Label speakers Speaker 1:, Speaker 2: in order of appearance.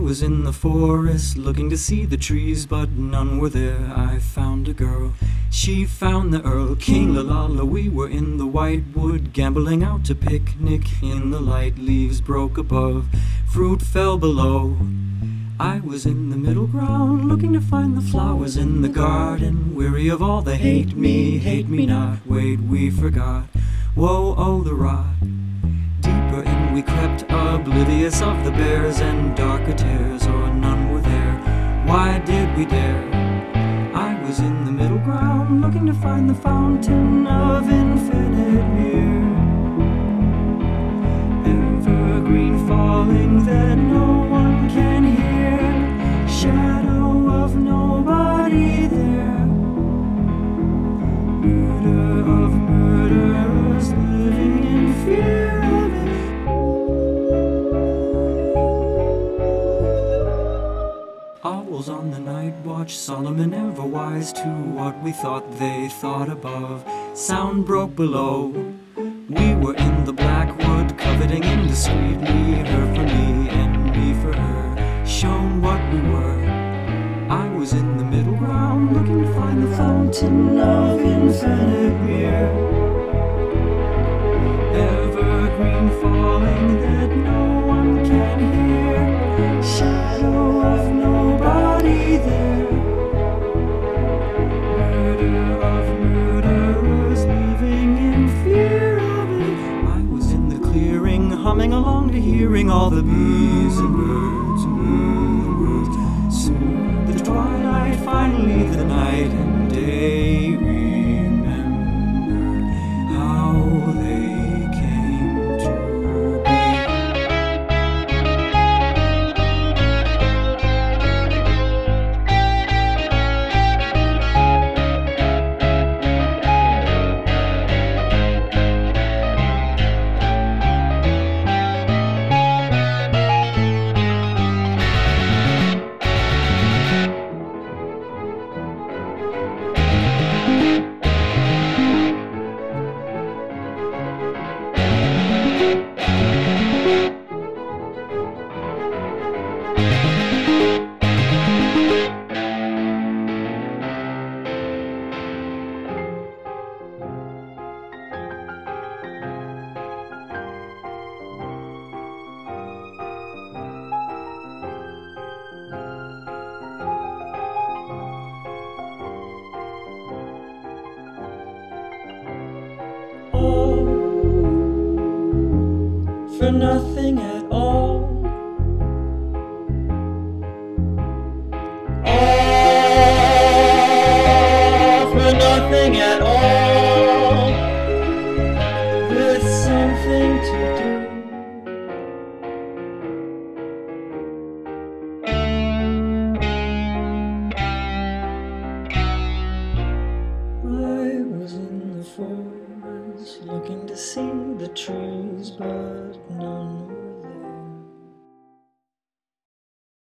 Speaker 1: was in the forest looking to see the trees, but none were there. I found a girl, she found the Earl. King la la la, we were in the white wood, gambling out to picnic in the light. Leaves broke above, fruit fell below. I was in the middle ground, looking to find the flowers in the garden, weary of all the hate me not. Wait, we forgot, whoa, oh, the rot. Deeper in we crept, oblivious of the bears and darker tears, or none were there. Why did we dare? I was in the middle ground, looking to find the fountain of infinite mirror. Evergreen falling that no one can hear, shadow of nobody there. Murder of murderers living in fear of it. Owls on the night watch, Solomon ever wise to what we thought they thought above. Sound broke below. We were in the black wood, coveting indiscreetly, her for me and me for her, shown what we were. I was in the middle ground, looking to find the fountain of infinite mirror. Evergreen falling that no one can hear, shadow of nobody there. Murder of murderers living in fear of it. I was in the clearing, humming along to hearing all the bees and birds and birds. Soon the twilight, finally the night and day remembered how they came to be. For nothing at all. All for nothing at all. With something to do. I was in the forest looking to see the trees, but none